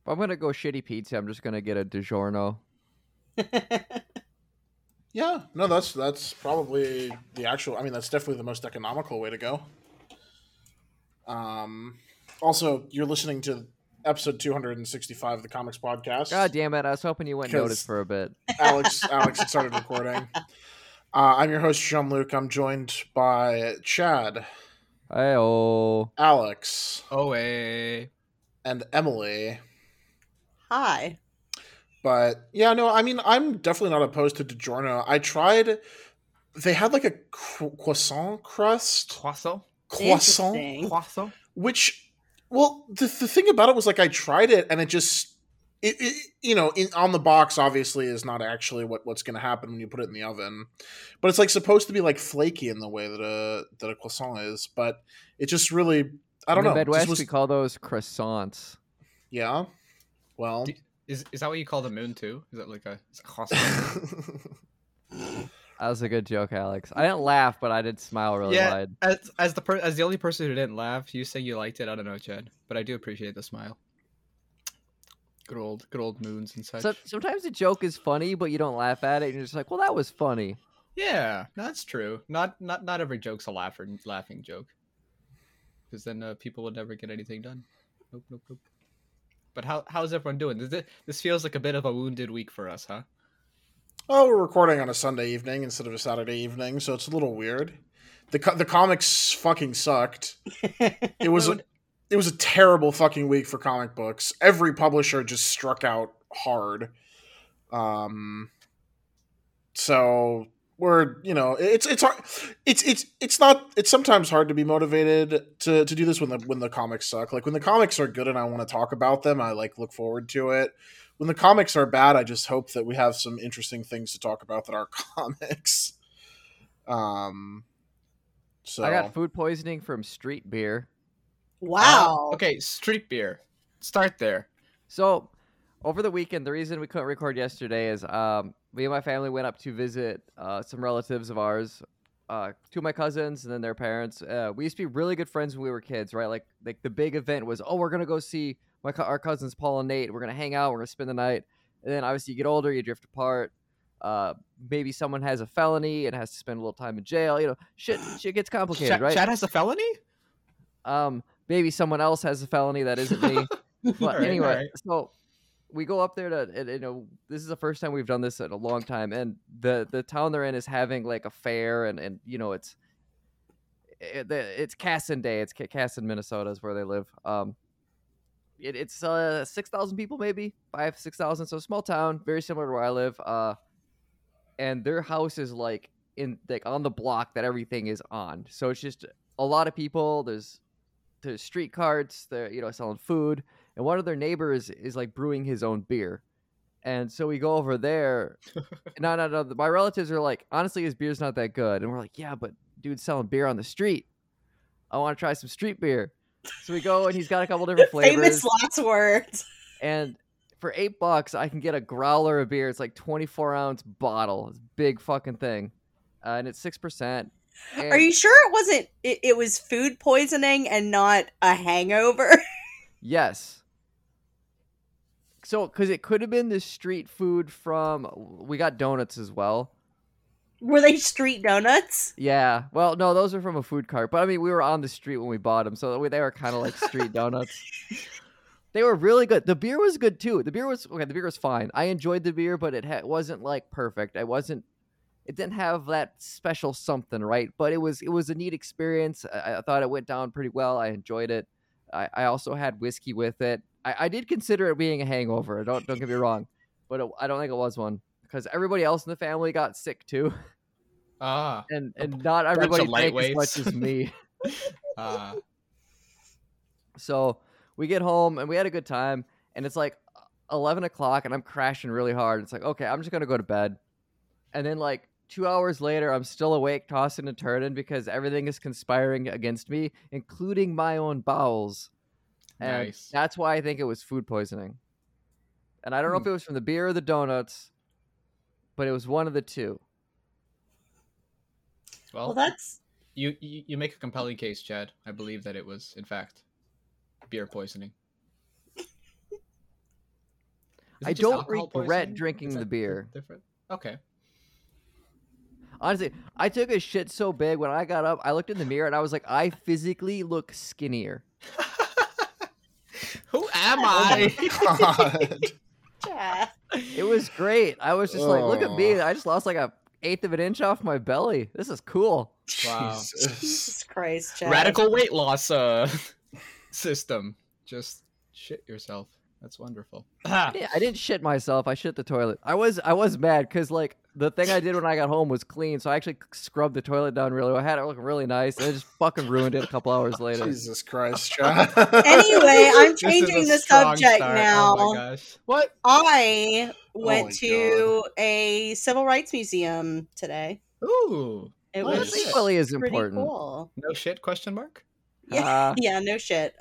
If I'm gonna go shitty pizza, I'm just gonna get a DiGiorno. Yeah, no, that's probably the actual. I mean, that's definitely the most economical way to go. Um, Also, you're listening to episode 265 of the Comics God Podcast damn it! I was hoping you wouldn't notice because for a bit. Alex had started recording. I'm your host, Jean Luc. I'm joined by Chad, Hey oh. Alex, Oh, hey. and Emily. Hi. But yeah, no, I mean, I'm definitely not opposed to DiGiorno. I tried. They had like a croissant crust, Croissant? Interesting. Croissant? which, well, the thing about it was like I tried it and it just, on the box obviously is not actually what's going to happen when you put it in the oven, but it's like supposed to be like flaky in the way that a croissant is, but it just really, I don't In the know. Midwest, Just we call those croissants. yeah. Well, Is that what you call the moon, too? Is that like a croissant? That was a good joke, Alex. I didn't laugh, but I did smile really Yeah, wide. as the only person who didn't laugh, you say you liked it. I don't know, Chad, but I do appreciate the smile. Good old moons and such. So, sometimes the joke is funny, but you don't laugh at it. And you're just like, well, that was funny. Yeah, that's true. Not every joke's a laughing joke, because then people would never get anything done. Nope. But how's everyone doing? This feels like a bit of a wounded week for us, huh? oh, we're recording on a Sunday evening instead of a Saturday evening, so it's a little weird. The comics fucking sucked. It was a terrible fucking week for comic books. Every publisher just struck out hard. So we're it's hard. It's sometimes hard to be motivated to do this when the comics suck. Like when the comics are good and I want to talk about them, I like look forward to it. When the comics are bad, I just hope that we have some interesting things to talk about that are comics. So I got food poisoning from street beer. Wow. Okay, street beer. Start there. So, over the weekend, the reason we couldn't record yesterday is me and my family went up to visit some relatives of ours, two of my cousins and then their parents. We used to be really good friends when we were kids, right? Like the big event was, oh, we're gonna go see our cousins Paul and Nate. We're gonna hang out. We're gonna spend the night. And then obviously you get older, you drift apart. Maybe someone has a felony and has to spend a little time in jail. You know, shit gets complicated, right? Chad has a felony? Maybe someone else has a felony that isn't me. But Alright, anyway, alright. so we go up there to, and, this is the first time we've done this in a long time, and the town they're in is having like a fair, and it's Casson Day. It's Casson, Minnesota is where they live. It's 6,000 people, maybe 6,000. So small town, very similar to where I live. And their house is like on the block that everything is on. So it's just a lot of people. There's street carts. They're selling food, and one of their neighbors is like brewing his own beer. And so we go over there. No. My relatives are like, honestly, his beer's not that good. And we're like, yeah, but dude's selling beer on the street. I want to try some street beer. So we go, and he's got a couple different flavors. Famous last words. And for $8, I can get a growler of beer. It's like 24-ounce bottle. It's a big fucking thing, and it's 6%. Are you sure it wasn't? It was food poisoning and not a hangover. Yes. So, because it could have been the street food we got donuts as well. Were they street donuts? Yeah. Well, no, those are from a food cart. But I mean, we were on the street when we bought them, so they were kind of like street donuts. They were really good. The beer was good too. The beer was fine. I enjoyed the beer, but it wasn't like perfect. It didn't have that special something, right? But it was a neat experience. I thought it went down pretty well. I enjoyed it. I also had whiskey with it. I did consider it being a hangover. Don't get me wrong, but I don't think it was one because everybody else in the family got sick too, and not everybody drank as much as me. So we get home and we had a good time, and it's like 11 o'clock, and I'm crashing really hard. It's like, okay, I'm just gonna go to bed, and then like 2 hours later, I'm still awake, tossing and turning because everything is conspiring against me, including my own bowels. And Nice. that's why I think it was food poisoning. And I don't know if it was from the beer or the donuts, but it was one of the two. Well, that's you make a compelling case, Chad. I believe that it was, in fact, beer poisoning. Is I it just don't alcohol regret poisoning? drinking Is the that beer. different? Okay. Honestly, I took a shit so big when I got up. I looked in the mirror and I was like, I physically look skinnier. Who am Oh my I? god. Yeah. It was great. I was just like, look at me. Oh. I just lost like a eighth of an inch off my belly. This is cool. Wow. Jesus. Jesus Christ, Chad. Radical weight loss system. Just shit yourself. That's wonderful. Yeah, I didn't shit myself. I shit the toilet. I was mad because like the thing I did when I got home was clean, so I actually scrubbed the toilet down really well. I had it looking really nice, and I just fucking ruined it a couple hours later. Jesus Christ, Chad. Anyway, I'm This is a changing the strong subject start. now. Oh my gosh. What? I my went to a civil rights museum today. Ooh. It Well, was that's equally as pretty important. cool. No shit? Question mark. Yeah, Ah. yeah, no shit.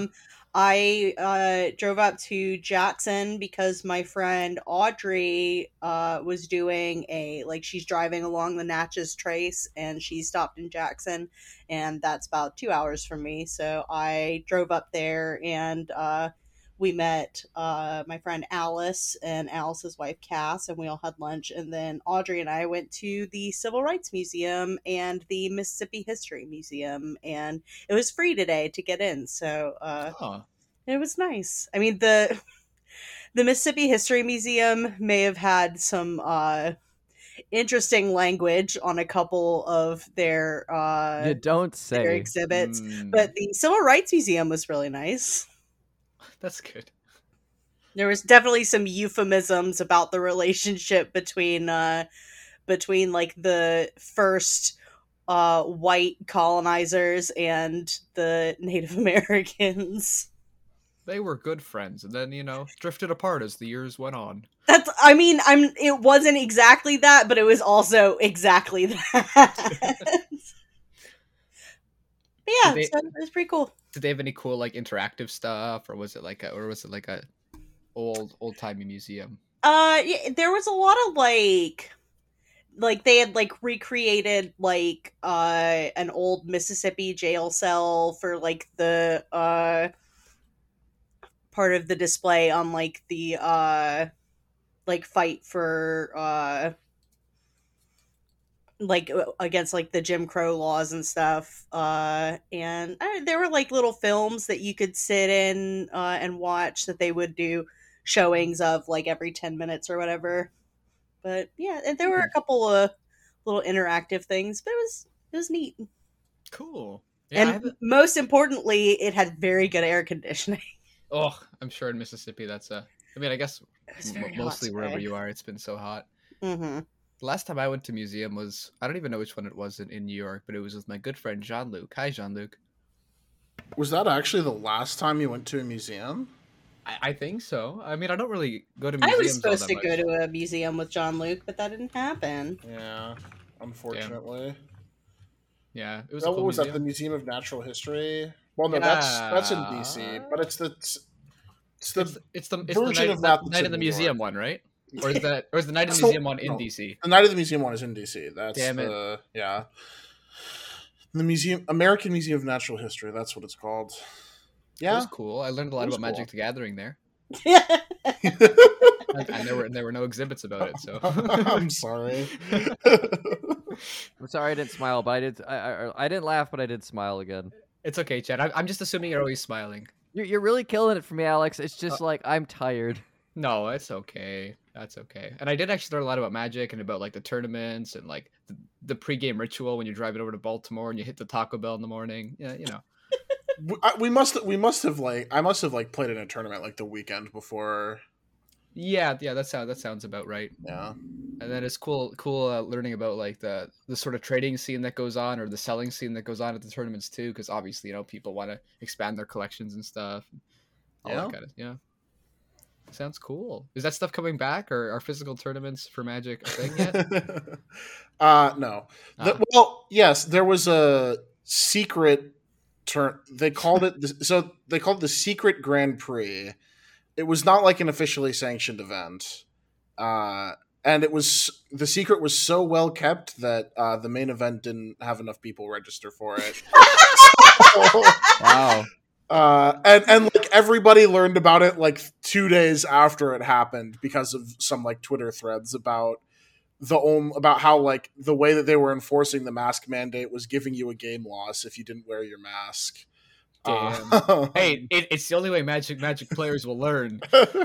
I drove up to Jackson because my friend Audrey was doing she's driving along the Natchez Trace and she stopped in Jackson, and that's about 2 hours from me. So I drove up there and we met my friend Alice and Alice's wife Cass, and we all had lunch. And then Audrey and I went to the Civil Rights Museum and the Mississippi History Museum, and it was free today to get in. So Oh. it was nice. I mean, the Mississippi History Museum may have had some interesting language on a couple of their You don't their say. exhibits, Mm, but the Civil Rights Museum was really nice. that's good. There was definitely some euphemisms about the relationship between like the first white colonizers and the Native Americans. They were good friends, and then drifted apart as the years went on. It wasn't exactly that, but it was also exactly that. But yeah, Did they- so it was pretty cool. Did they have any cool like interactive stuff, or was it like a old timey museum? Yeah, there was a lot of like they had like recreated like an old Mississippi jail cell for like the part of the display on like the like fight for like against like the Jim Crow laws and stuff, and there were like little films that you could sit in and watch that they would do showings of like every 10 minutes or whatever. But yeah, and there were a couple of little interactive things, but it was neat. Cool. Yeah, And most importantly, it had very good air conditioning. oh, I'm sure in Mississippi that's I mean, I guess It was very hot mostly wherever today. you are, it's been so hot. Mm-hmm. The last time I went to museum was, I don't even know which one it was in New York, but it was with my good friend Jean-Luc. Hi, Jean-Luc. Was that actually the last time you went to a museum? I think so. I mean, I don't really go to I museums was supposed all to that go much. to a museum with Jean-Luc, but that didn't happen. Yeah, unfortunately. Yeah, it was What a cool was museum. that? The Museum of Natural History? Well, no, that's in DC, but it's the It's the version night, of that that's night in in the New museum York. one, right? Or is the night in the That's museum the- one in no. DC? the Night of the Museum one is in DC. That's Damn it. yeah. The American Museum of Natural History. That's what it's called. It Yeah. was cool. I learned a lot It was about Magic cool. the Gathering there, I'm and there were no exhibits about it. So sorry. I'm sorry I didn't smile, but I didn't laugh, but I did smile again. it's okay, Chad. I'm just assuming you're always smiling. You're really killing it for me, Alex. It's just like I'm tired. No, it's okay. That's okay. And I did actually learn a lot about Magic and about like the tournaments and like the pregame ritual when you're driving over to Baltimore and you hit the Taco Bell in the morning. Yeah, you know. We must have like I must have like played in a tournament like the weekend before. Yeah, that sounds about right. Yeah. And then it's cool learning about like the sort of trading scene that goes on or the selling scene that goes on at the tournaments too, because obviously people want to expand their collections and stuff. All Yeah. that kind of Sounds cool. Is that stuff coming back, or are physical tournaments for Magic a thing yet? No. Ah. Well, yes, there was a secret turn. They called it the Secret Grand Prix. It was not like an officially sanctioned event, and the secret was so well kept that the main event didn't have enough people register for it. Wow. And like everybody learned about it like 2 days after it happened because of some like Twitter threads about about how like the way that they were enforcing the mask mandate was giving you a game loss if you didn't wear your mask. Damn. Hey, it's the only way Magic players will learn.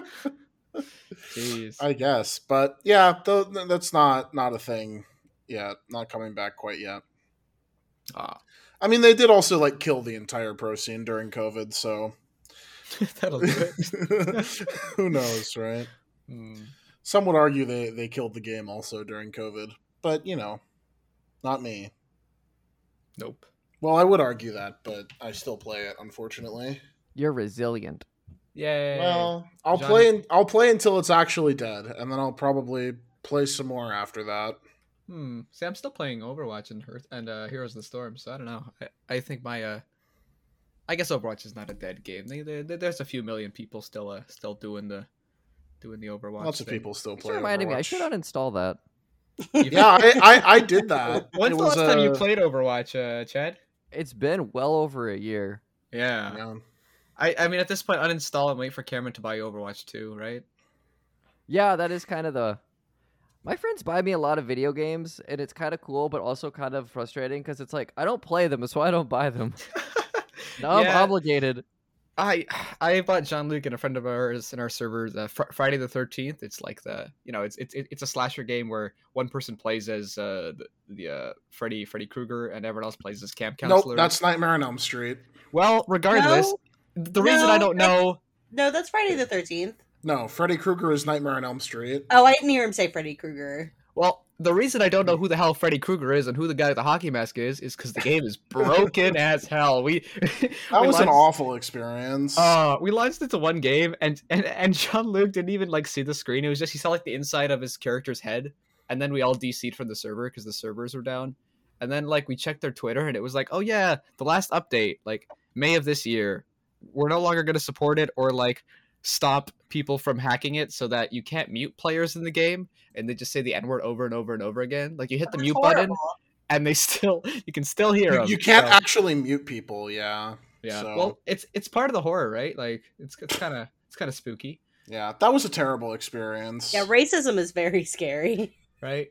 Jeez. I guess, but yeah, that's not a thing yet. Not coming back quite yet. I mean, they did also like kill the entire pro scene during COVID, so That'll do it. who knows, right? Mm. Some would argue they killed the game also during COVID, but you know, not me. Nope. Well, I would argue that, but I still play it, unfortunately. You're resilient. Yay. Well, I'll John- play until it's actually dead, and then I'll probably play some more after that. See, I'm still playing Overwatch and Heroes of the Storm, so I don't know. I think my I guess Overwatch is not a dead game. There's a few million people still doing the Overwatch. Lots of thing. people still Thanks play. for reminding me. I Overwatch. should uninstall that. Yeah, I did that. When's It the was, last time you played Overwatch, Chad? It's been well over a year. Yeah. Yeah. I mean, at this point, uninstall and wait for Cameron to buy Overwatch 2, right? Yeah, that is kind of the. My friends buy me a lot of video games, and it's kind of cool, but also kind of frustrating because it's like I don't play them, so I don't buy them. Now I'm Yeah. obligated. I bought Jean-Luc and a friend of ours in our server Friday the 13th. It's like it's a slasher game where one person plays as the Freddy Krueger and everyone else plays as camp counselor. Nope, that's Nightmare on Elm Street. Well, regardless, the reason I don't know. No, that's Friday the 13th. No, Freddy Krueger is Nightmare on Elm Street. Oh, I didn't hear him say Freddy Krueger. Well, the reason I don't know who the hell Freddy Krueger is and who the guy with the hockey mask is because the game is broken as hell. That was an awful experience. We launched it to one game, and Jean-Luc didn't even like see the screen. It was just he saw like the inside of his character's head, and then we all DC'd from the server because the servers were down. And then like we checked their Twitter, and it was like, oh yeah, the last update, like May of this year, we're no longer going to support it or like stop people from hacking it so that you can't mute players in the game, and they just say the N-word over and over and over again. Like you hit the That's mute horrible. button, and you can still hear them. You can't actually mute people. Yeah. Yeah. So- Well, it's part of the horror, right? Like it's kind of spooky, Yeah, that was a terrible experience. Yeah, racism is very scary. right?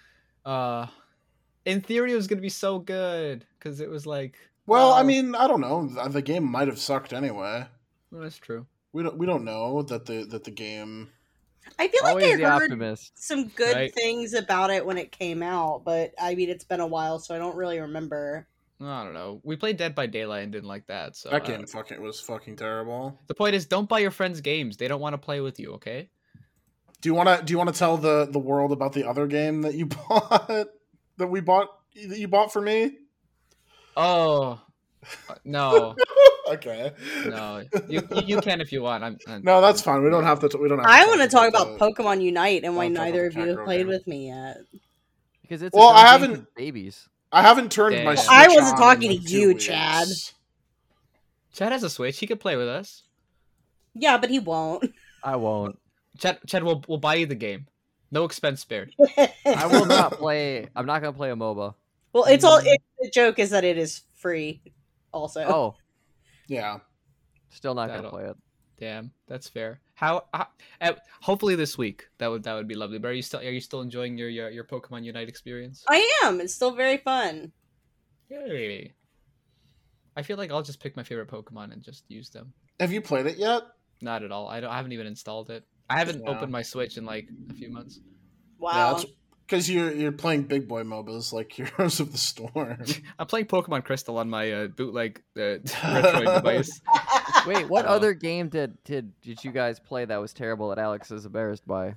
In theory, it was gonna be so good because it was like. Well, I wow. mean, I don't know. The game might have sucked anyway. Well, that's true. We don't know that the game. I feel like Always I the heard optimist. some good Right. things about it when it came out, but I mean, it's been a while, so I don't really remember. I don't know. We played Dead by Daylight and didn't like that. So That game was fucking terrible. the point is, don't buy your friends games. They don't want to play with you. Okay. Do you want to tell the world about the other game that you bought that you bought for me? Oh no, Okay. no. You can if you want. I'm No, that's fine. We don't have to. We don't. Have I want to talk about the- Pokemon Unite and why I'll talk neither about of you the have played Cat Girl with me yet. Because it's Well, a I dumb game haven't- for babies. I haven't turned my. Well, Switch I wasn't on talking in, to like, you, 2 weeks. Chad. Chad has a Switch. He could play with us. Yeah, but he won't. I won't. Chad will buy you the game. No expense spared. I will not play. I'm not gonna play a MOBA. Well, the joke is that it is free. Also, Oh, Yeah. still not gonna That'll- play it. Damn, that's fair. Hopefully this week that would be lovely. But are you still enjoying your Pokemon Unite experience? I am. It's still very fun. Yay! I feel like I'll just pick my favorite Pokemon and just use them. Have you played it yet? Not at all. I haven't even installed it. I haven't Yeah. opened my Switch in like a few months. Wow. Yeah, that's because you're playing big boy MOBAs like Heroes of the Storm. I'm playing Pokemon Crystal on my bootleg Retroid device. Wait, what Oh. other game did you guys play that was terrible that Alex is embarrassed by?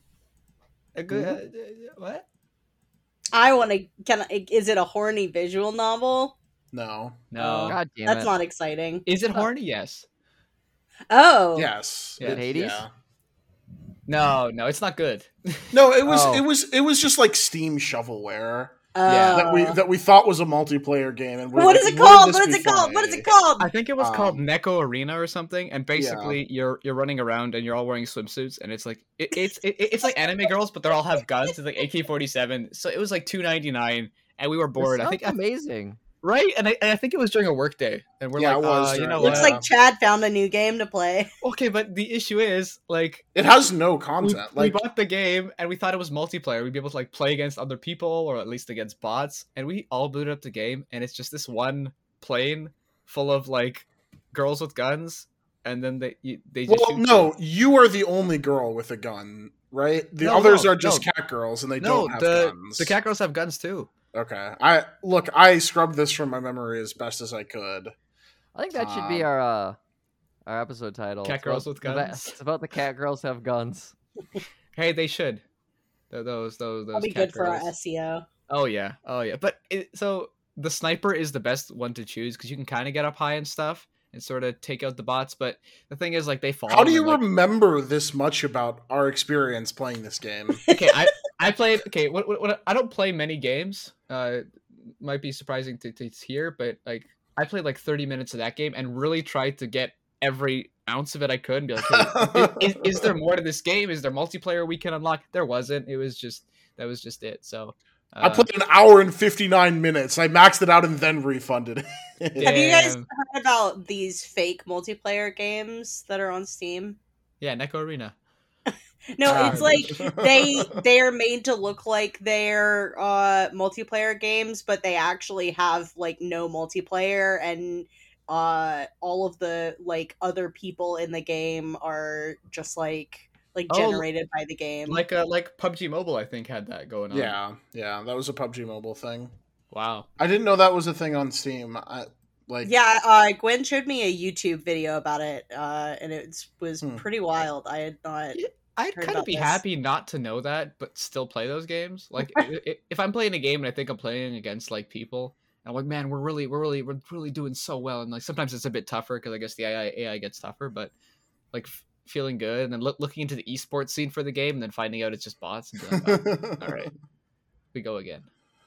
What? I want to. Is it a horny visual novel? No. No. God damn That's it! not exciting. Is it horny? Yes. Oh. Yes. Yeah. Hades? Yeah. No, it's not good. No, it Oh. was just like Steam shovelware Yeah. that we thought was a multiplayer game, and we're What like, is it "Wouldn't called? this What be is it called? What is funny?" it called? I think it was called Um, Neko Arena or something, and basically you're running around and you're all wearing swimsuits, and it's like it's like anime girls, but they all have guns. It's like AK-47. So it was like $2.99, and we were bored. This I think sounds amazing. Right, and I think it was during a work day, and we're Yeah, like, it was you during- know Looks what? like Chad found a new game to play. Okay, but the issue is like It has no we, content. we Like, bought the game and we thought it was multiplayer. We'd be able to like play against other people or at least against bots. And we all booted up the game, and it's just this one plane full of like girls with guns, and then they just well, shoot no, you. you are the only girl with a gun, right? The No, others no, are just no. cat girls, and they No, don't have the guns. the cat girls have guns too. Okay, I scrubbed this from my memory as best as I could. I think that should be our episode title. Cat It's girls about with the guns. It's about the cat girls have guns. Hey, they should. Those That'll be cat good for our girls. SEO. Oh yeah. But so the sniper is the best one to choose because you can kind of get up high and stuff and sort of take out the bots. But the thing is, like, they fall. How do you and, like, remember this much about our experience playing this game? Okay, I played. Okay, what I don't play many games. Might be surprising to hear, but like I played like 30 minutes of that game and really tried to get every ounce of it I could and be like, hey, is there more to this game? Is there multiplayer we can unlock? There wasn't. It was just that was just it. So I played an hour and 59 minutes. I maxed it out and then refunded it. Yeah. Have you guys Damn. heard about these fake multiplayer games that are on Steam? Yeah, Neko Arena. No, it's God. like they are made to look like they're multiplayer games, but they actually have like no multiplayer, and all of the like other people in the game are just like Oh, generated by the game. Like PUBG Mobile, I think had that going on. Yeah, that was a PUBG Mobile thing. Wow. I didn't know that was a thing on Steam. Yeah, Gwen showed me a YouTube video about it, and it was Hmm. pretty wild. I had not. I'd heard kind of about be this. happy not to know that, but still play those games. Like, if I'm playing a game and I think I'm playing against like people, and I'm like, man, we're really doing so well, and like sometimes it's a bit tougher because I guess the AI gets tougher, but like feeling good, and then looking into the esports scene for the game, and then finding out it's just bots, and be like, oh, all right, we go again.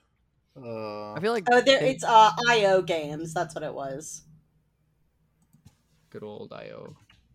I feel like Oh, they- it's IO games. That's what it was. Good old IO.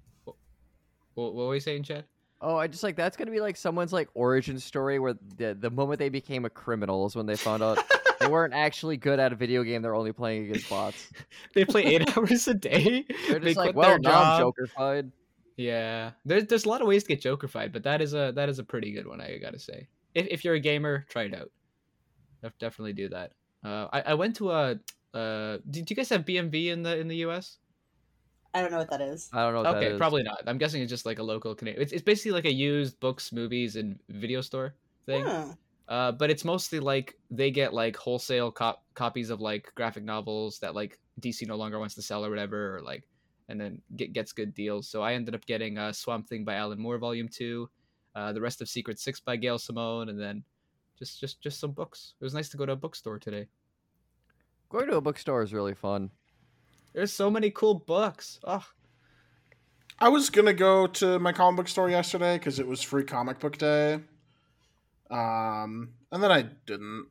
What were we saying, Chad? Oh, I just like that's gonna be like someone's like origin story where the moment they became a criminal is when they found out they weren't actually good at a video game. They're only playing against bots. They play 8 hours a day. They're They just like, quit well, their now I'm job. Joker-fied. Yeah, there's a lot of ways to get Joker-fied, but that is a pretty good one, I gotta say. If you're a gamer, try it out. Definitely do that. I went to a. Did you guys have BMV in the US? I don't know what that is. I don't know what that Okay, is. probably not. I'm guessing it's just like a local Canadian. It's basically like a used books, movies, and video store thing. Huh. But it's mostly like they get like wholesale copies of like graphic novels that like DC no longer wants to sell or whatever, or like, and then gets good deals. So I ended up getting Swamp Thing by Alan Moore Volume 2, the rest of Secret Six by Gail Simone, and then just some books. It was nice to go to a bookstore today. Going to a bookstore is really fun. There's so many cool books. Oh, I was gonna go to my comic book store yesterday because it was free comic book day. And then I didn't.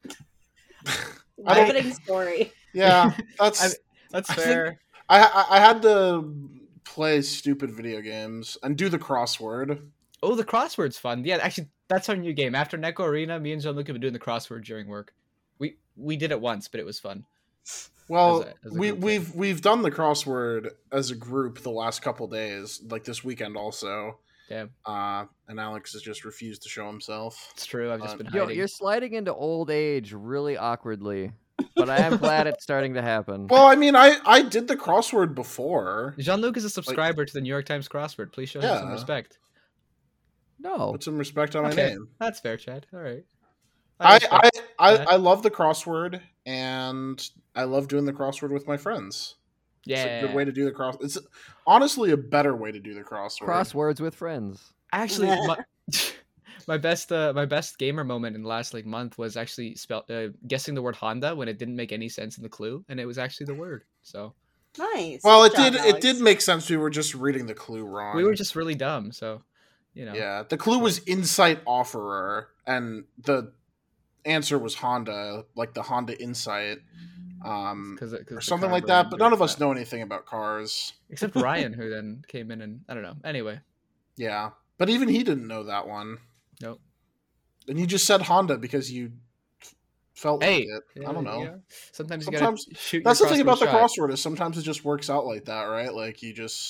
I don't. Riveting story. Yeah, that's. that's I think- fair. I had to play stupid video games and do the crossword. Oh, the crossword's fun. Yeah, actually, that's our new game. After Neko Arena, me and Jean-Luc have been doing the crossword during work. We did it once, but it was fun. Well, As a group thing. we've done the crossword as a group the last couple days, like this weekend also. Damn, And Alex has just refused to show himself. it's true. I've just been Yo, hiding. you're sliding into old age really awkwardly, but I am glad it's starting to happen. Well, I mean, I did the crossword before. Jean-Luc is a subscriber to the New York Times crossword. Please show him some Yeah. respect. No, Put some respect on my Okay, name. that's fair, Chad. All right. I respect that. I love the crossword, and I love doing the crossword with my friends. yeah. It's a good way to do the cross. It's honestly a better way to do the crossword. crosswords with friends. Actually, my best gamer moment in the last like month was actually guessing the word Honda when it didn't make any sense in the clue, and it was actually the word. So Nice. Well, Good it job, did. Alex. It did make sense. We were just reading the clue wrong. we were just really dumb. So, Yeah, the clue was Insight Offerer, and the answer was Honda, like the Honda Insight, or something like that. But none of us know anything about cars. except Ryan, who then came in and I don't know. Anyway, Yeah, but even he didn't know that one. nope. And you just said Honda because you felt Hey, like it. I don't know. yeah. Sometimes you Sometimes gotta shoot. that's the your thing about the shot. crossword is sometimes it just works out like that, right? Like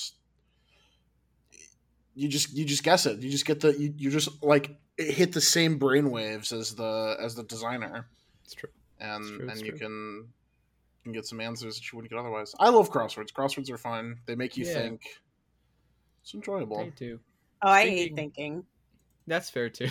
you just guess it. You just get you just like it hit the same brainwaves as the designer, It's true. and It's you true. can get some answers that you wouldn't get otherwise. I love crosswords. Crosswords are fun. They make you Yeah. think. It's enjoyable. Me too. Oh, I hate Speaking- thinking. That's fair too.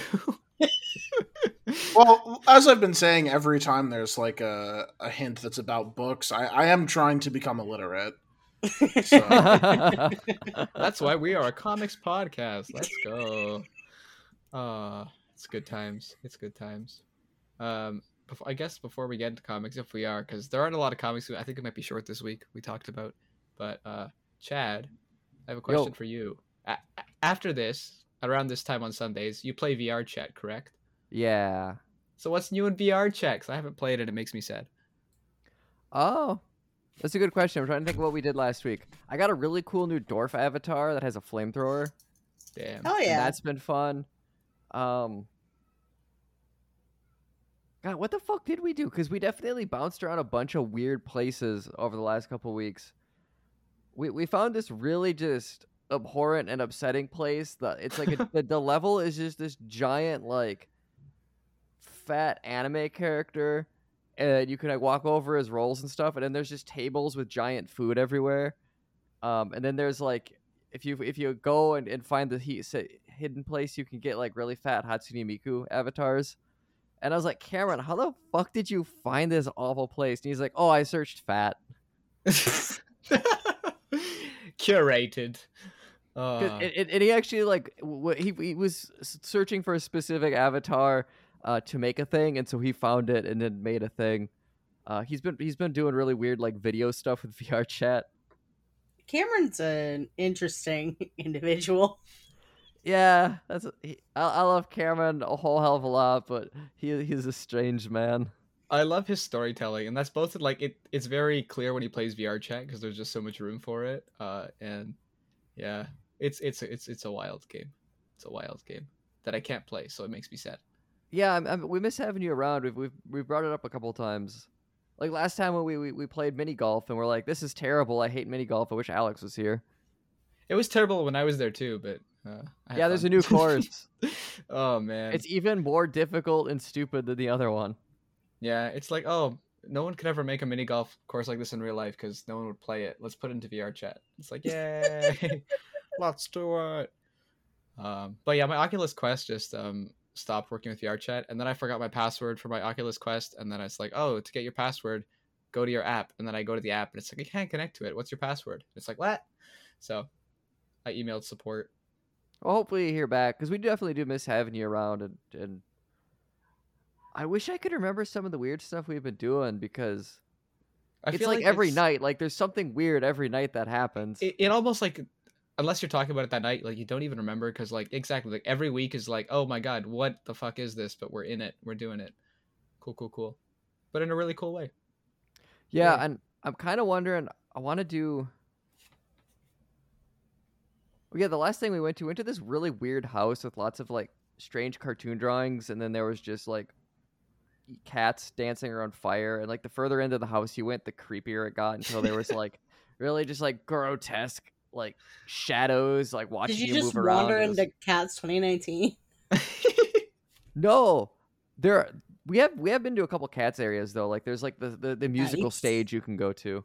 Well, as I've been saying, every time there's like a hint that's about books, I am trying to become illiterate. So That's why we are a comics podcast. Let's go. It's good times. It's good times. I guess before we get into comics, if we are, because there aren't a lot of comics. I think it might be short this week. We talked about, but Chad, I have a question for you. After this, around this time on Sundays, you play VR Chat, correct? Yeah. So what's new in VR Chat? 'Cause I haven't played it. It makes me sad. Oh, that's a good question. I'm trying to think of what we did last week. I got a really cool new dwarf avatar that has a flamethrower. Damn. Oh And yeah. that's been fun. God, what the fuck did we do? Because we definitely bounced around a bunch of weird places over the last couple weeks. We found this really just abhorrent and upsetting place. It's like the level is just this giant like fat anime character, and you can like walk over his rolls and stuff. And then there's just tables with giant food everywhere. And then there's like if you go and find the hidden place, you can get like really fat Hatsune Miku avatars. And I was like, Cameron, how the fuck did you find this awful place? And he's like, oh, I searched fat. Curated. And he actually like he was searching for a specific avatar to make a thing, and so he found it and then made a thing. He's been doing really weird like video stuff with VR Chat. Cameron's an interesting individual. Yeah, I love Cameron a whole hell of a lot, but he's a strange man. I love his storytelling, and that's both like it's very clear when he plays VR Chat because there's just so much room for it. And yeah, it's a wild game. It's a wild game that I can't play, so it makes me sad. Yeah, we miss having you around. We've brought it up a couple times. Like last time when we played mini golf, and we're like, this is terrible. I hate mini golf. I wish Alex was here. It was terrible when I was there too, but yeah, there's a new course. Oh man, It's even more difficult and stupid than the other one. yeah. It's like, oh, no one could ever make a mini golf course like this in real life because no one would play it. Let's put it into VR Chat. It's like, yay, let's do it. But yeah, my Oculus Quest just stopped working with VR Chat, and then I forgot my password for my Oculus Quest, and then it's like, oh, to get your password, go to your app, and then I go to the app, and it's like, I can't connect to it. What's your password? It's like, what? So I emailed support. Well, hopefully you hear back, because we definitely do miss having you around, and I wish I could remember some of the weird stuff we've been doing, because I it's feel like every it's- night, like there's something weird every night that happens. it almost like, unless you're talking about it that night, like you don't even remember because like exactly like every week is like, oh my god, what the fuck is this? But we're in it, we're doing it. Cool, but in a really cool way. Yeah, Yeah. and I'm kind of wondering, I want to do... Well, yeah, the last thing we went to this really weird house with lots of like strange cartoon drawings, and then there was just like cats dancing around fire, and like the further into the house you went, the creepier it got until there was like really just like grotesque like shadows like watching Did you you just move around. wander It was- into Cats 2019? No, we have been to a couple cats areas though. Like there's like the musical Nice. stage you can go to.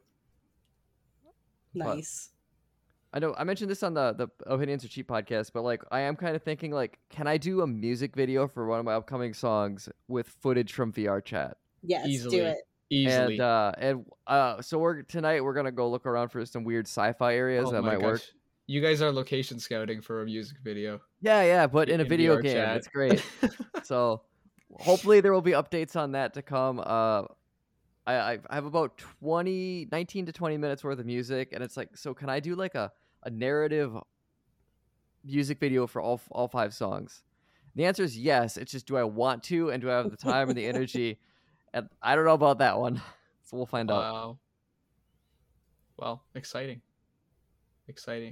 Nice. I know I mentioned this on the Opinions Are Cheap podcast, but like I am kind of thinking like, can I do a music video for one of my upcoming songs with footage from VR Chat? Yes, Easily. do it. Easily. So tonight we're gonna go look around for some weird sci-fi areas Oh that my might work. gosh. You guys are location scouting for a music video. Yeah, but in a In video VR game, Chat. it's great. So hopefully there will be updates on that to come. I have about 19 to 20 minutes worth of music, and it's like, so can I do like a narrative music video for all 5 songs? The answer is yes. It's just, do I want to, and do I have the time and the energy? And I don't know about that one. So we'll find out. Wow. Well, exciting. Exciting.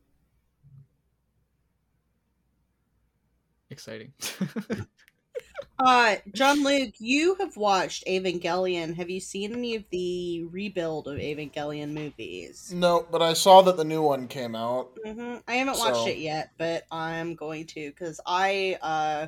Exciting. John Luke, you have watched Evangelion. Have you seen any of the rebuild of Evangelion movies? No, but I saw that the new one came out. I haven't watched So it yet, but I'm going to because I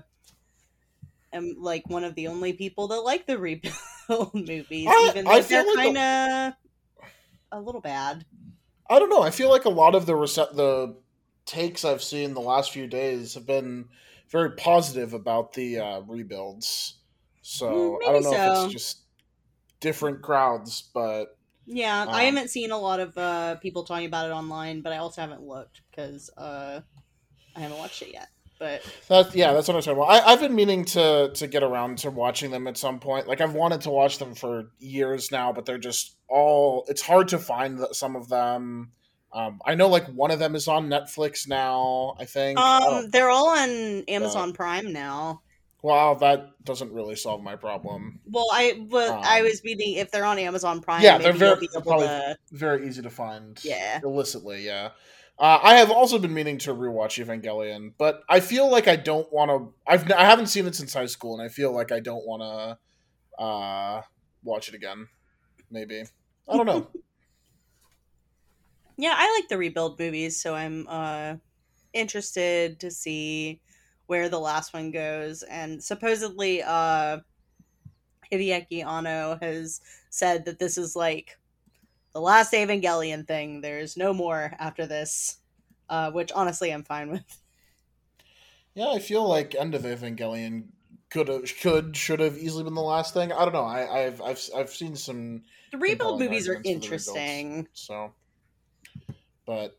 am like one of the only people that like the rebuild movies, even I though feel they're like kind of a little bad. I don't know. I feel like a lot of the takes I've seen the last few days have been very positive about the rebuilds. So I Maybe don't know if it's so. just different crowds, but Yeah, I um, haven't seen a lot of people talking about it online, but I also haven't looked because I haven't watched it yet. But that's what I'm talking about. I've been meaning to get around to watching them at some point. Like I've wanted to watch them for years now, but they're just all. It's hard to find some of them. I know like one of them is on Netflix now. I think. Oh, they're all on but Amazon Prime now. well, that doesn't really solve my problem. Well, I Um, was meaning if they're on Amazon Prime, yeah, they're maybe you'll be they're able probably to. very easy to find Yeah. illicitly. Yeah. I have also been meaning to rewatch Evangelion, but I feel like I don't want to. I haven't seen it since high school, and I feel like I don't want to watch it again. Maybe I don't know. Yeah, I like the rebuild movies, so I'm interested to see where the last one goes. And supposedly Hideaki Anno has said that this is like the last Evangelion thing. There's no more after this. Which honestly I'm fine with. Yeah, I feel like End of Evangelion should have easily been the last thing. I don't know. I've seen some The rebuild compelling movies are arguments for the rebuilds. interesting. So, but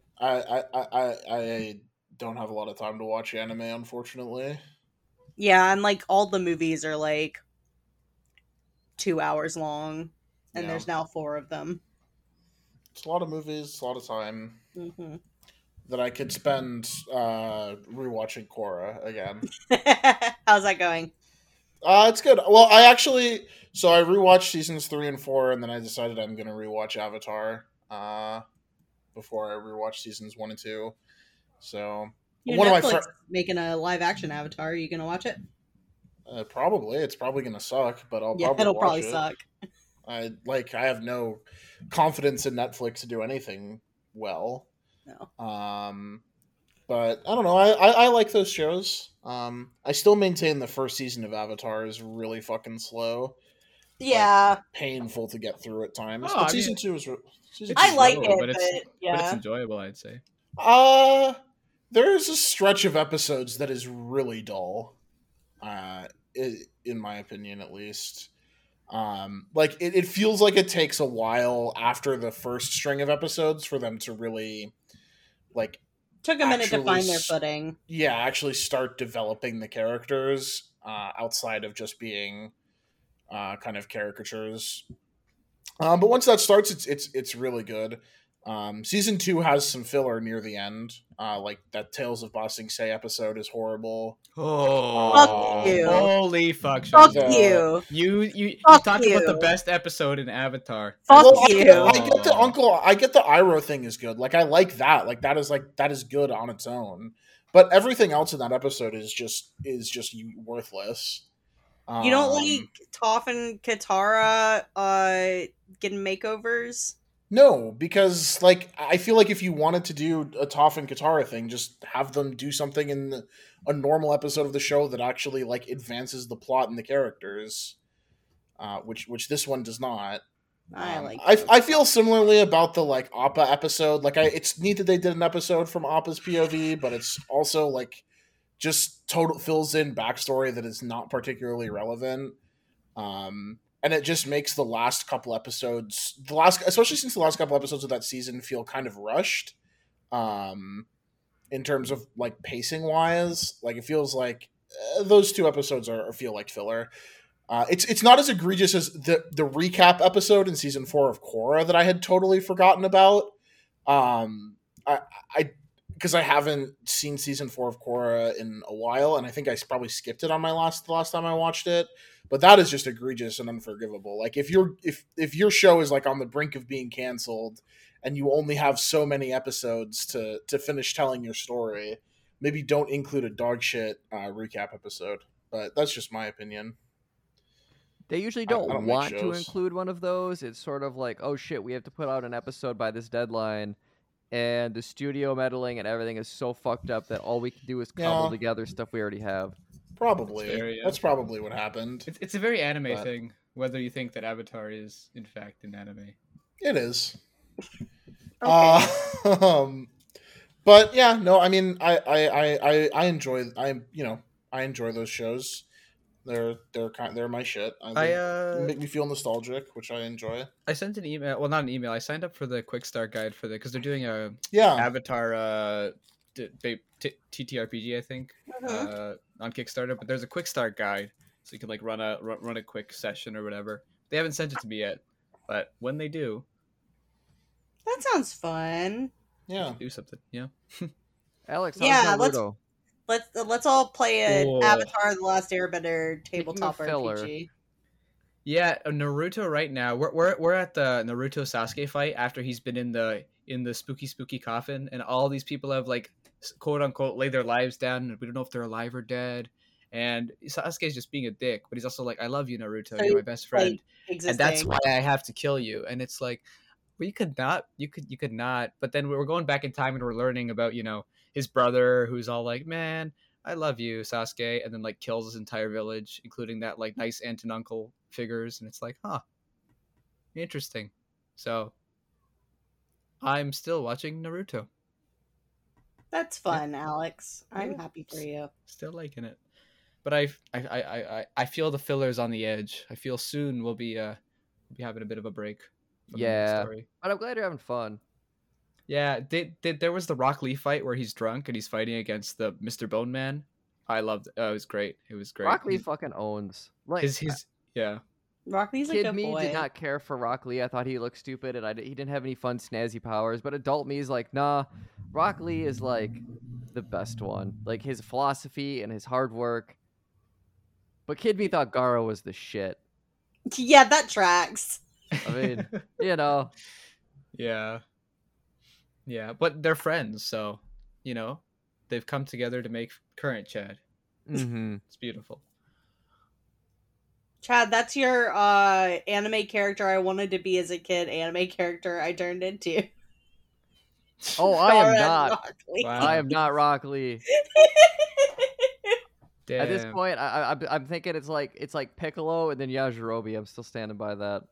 I don't have a lot of time to watch anime, unfortunately. Yeah, and like all the movies are like 2 hours long, and Yeah, there's now 4 of them. it's a lot of movies, it's a lot of time Hmm. that I could spend rewatching Korra again. How's that going? It's good. Well, I rewatched seasons 3 and 4, and then I decided I'm gonna rewatch Avatar before I rewatch seasons 1 and 2. So You one know, of my Netflix friends. making a live action Avatar. Are you gonna watch it? Probably it's probably gonna suck, but I'll Yeah, probably it'll watch probably it. suck. I have no confidence in Netflix to do anything well. No. But I don't know. I like those shows. I still maintain the first season of Avatar is really fucking slow, like Yeah, painful to get through at times. Oh, But I mean, season it's I two. like slow, it, but it's but yeah. enjoyable, I'd say. Uh there's a stretch of episodes that is really dull. In my opinion, at least. Like it feels like it takes a while after the first string of episodes for them to really like Took a minute to actually find their footing. actually start developing the characters outside of just being kind of caricatures. But once that starts, it's really good. Season 2 has some filler near the end. Like that Tales of Ba Sing Se episode is horrible. Oh, Fuck you. holy fuck! Fuck Sean. The- you. You Fuck talked about the you. best episode in Avatar. Fuck well, you. I get the Iroh thing is good. Like I like that. Like that is good on its own. But everything else in that episode is just worthless. You don't Um, like Toph and Katara getting makeovers? No, because like I feel like if you wanted to do a Toph and Katara thing, just have them do something in a normal episode of the show that actually like advances the plot and the characters, which this one does not. I like I feel similarly about the like Appa episode. Like it's neat that they did an episode from Appa's POV, but it's also like just total fills in backstory that is not particularly relevant. And it just makes the last couple episodes, especially since the last couple episodes of that season feel kind of rushed. Um, in terms of like pacing wise, like it feels like those 2 episodes feel like filler. It's not as egregious as the recap episode in season 4 of Korra that I had totally forgotten about. I because I haven't seen season 4 of Korra in a while, and I think I probably skipped it on the last time I watched it. But that is just egregious and unforgivable. Like if your show is like on the brink of being canceled, and you only have so many episodes to finish telling your story, maybe don't include a dog shit recap episode. but that's just my opinion. They usually I don't don't make want to shows. include one of those. It's sort of like, oh shit, we have to put out an episode by this deadline, and the studio meddling and everything is so fucked up that all we can do is cobble Yeah. together stuff we already have. Probably. That's fair, yeah. That's probably what happened. It's a very anime But- thing, whether you think that Avatar is in fact an anime. It is. Okay. But yeah, no, I mean, I enjoy, I enjoy those shows. They're my shit. They make me feel nostalgic, which I enjoy. I sent an email. Well, not an email. I signed up for the quick start guide for the because they're doing a Yeah, Avatar TTRPG, I think, Mhm. on Kickstarter. But there's a quick start guide, so you can like run a quick session or whatever. They haven't sent it to me yet, but when they do, That sounds fun. yeah. do something. Yeah. Alex, how's Yeah, Naruto? Let's all play an Cool. Avatar: The Last Airbender tabletop filler. RPG. Yeah, Naruto right now. We're at the Naruto Sasuke fight after he's been in the spooky coffin, and all these people have like quote unquote laid their lives down, and we don't know if they're alive or dead. And Sasuke's just being a dick, but he's also like, "I love you, Naruto. So You're my best friend, Existing. and that's why I have to kill you." And it's like, well, you could not. You could not. But then we're going back in time, and we're learning about his brother, who's all like, "Man, I love you, Sasuke," and then like kills his entire village, including that like nice aunt and uncle figures, and it's like, huh, interesting. So I'm still watching Naruto, That's fun, Alex. I'm Yeah. happy for you. still liking it. But I feel the fillers on the edge. I feel soon we'll be having a bit of a break from the main Yeah. story. But I'm glad you're having fun. Yeah, there was the Rock Lee fight where he's drunk and he's fighting against the Mr. Bone Man. I loved it. It was great. It was great. Rock Lee fucking owns. Like his yeah. Rock Lee's a kid good me boy. did not care for Rock Lee. I thought he looked stupid and he didn't have any fun snazzy powers. But adult me is like, nah, Rock Lee is like the best one. Like his philosophy and his hard work. But kid me thought Garo was the shit. Yeah, that tracks. I mean, you know, Yeah. Yeah, but they're friends, so they've come together to make current Chad. mm-hmm. It's beautiful. Chad, that's your anime character I wanted to be as a kid. Anime character I turned into. Oh, I am Gara not. Rock Lee. Wow. I am not Rock Lee. Damn. At this point, I'm thinking it's like Piccolo and then Yajirobe. I'm still standing by that.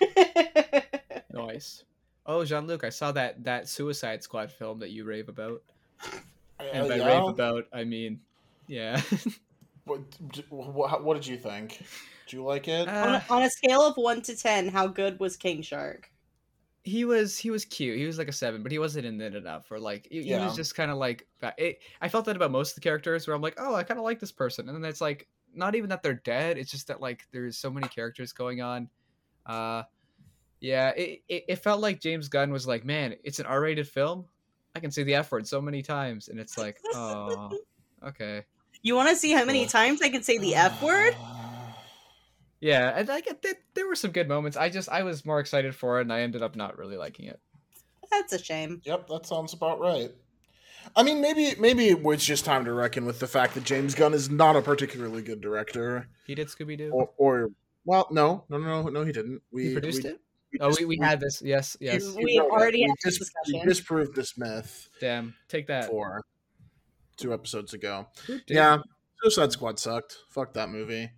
Nice. Oh, Jean-Luc, I saw that Suicide Squad film that you rave about. And by Yeah? rave about, I mean, yeah. What did you think? Did you like it? On a scale of 1 to 10, how good was King Shark? He was cute. He was like a 7, but he wasn't in it enough. Or like he Yeah. was just kind of like I felt that about most of the characters, where I'm like, oh, I kind of like this person, and then it's like not even that they're dead. It's just that like there's so many characters going on. Yeah, it felt like James Gunn was like, man, it's an R-rated film. I can say the F word so many times, and it's like, oh, okay. You want to see how many times I can say the F word? Yeah, and like there were some good moments. I was more excited for it, and I ended up not really liking it. That's a shame. Yep, that sounds about right. I mean, maybe it's just time to reckon with the fact that James Gunn is not a particularly good director. He did Scooby Doo. Or well, no, he didn't. He produced it. just- We had this. Yes. We already had this we discussion. disproved this myth Damn. Take that. for 2 episodes ago. Damn. Yeah, Suicide Squad sucked. Fuck that movie.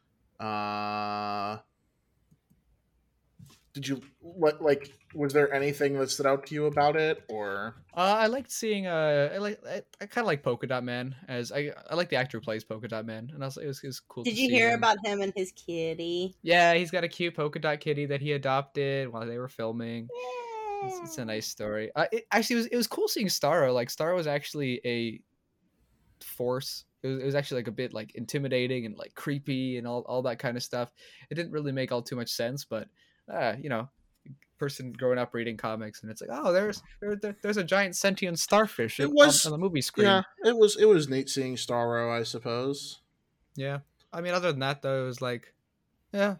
Did you like? Was there anything that stood out to you about it, or? I liked seeing. I kind of like Polka Dot Man as I like the actor who plays Polka Dot Man, and also it was cool. Did to you see hear him. about him and his kitty? Yeah, he's got a cute polka dot kitty that he adopted while they were filming. It's a nice story. It was cool seeing Starro. Like Starro was actually a force. It was actually like a bit like intimidating and like creepy and all that kind of stuff. It didn't really make all too much sense, but person growing up reading comics, and it's like, oh, there's a giant sentient starfish It on was- the movie screen. Yeah, it was neat seeing Starro, I suppose. Yeah. I mean, other than that, though, it was like, yeah,